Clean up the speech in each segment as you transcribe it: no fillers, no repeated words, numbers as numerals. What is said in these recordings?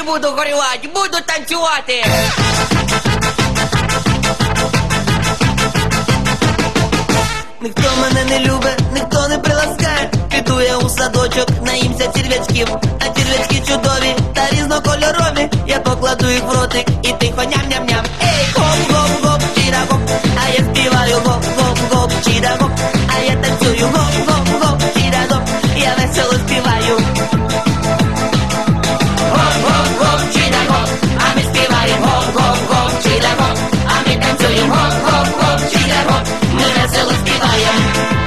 буду горювати, буду танцювати. Ніхто мене не любить, ніхто не приласкає. Піду я у садочок, наїмся черв'ячків. А черв'ячки чудові та різнокольорові. Я покладу їх в ротик і тихо ням-ням-ням. Ей, гоп-гоп-гоп, чіра-гоп. А я співаю гоп-гоп-гоп, чіра-гоп. А я танцюю гоп-гоп-гоп, чіра-гоп. Я весело співаю. Гоп-гоп-гоп, чіра-гоп. А ми співаємо гоп-гоп-гоп, чіра-гоп. А ми танцюємо гоп-гоп-гоп, чіра-гоп. Ми весело співаємо.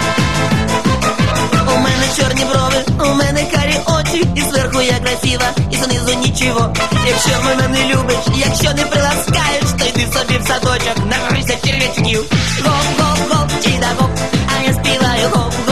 У мене чорні брови, у мене карі очі. І зверху я красива, і знизу нічого. Якщо мене не любиш, якщо не приласкаєш, то йди собі в садочок, Нагорися черв'ячків. гоп-гоп-гоп, чіра-гоп. А я співаю гоп-гоп.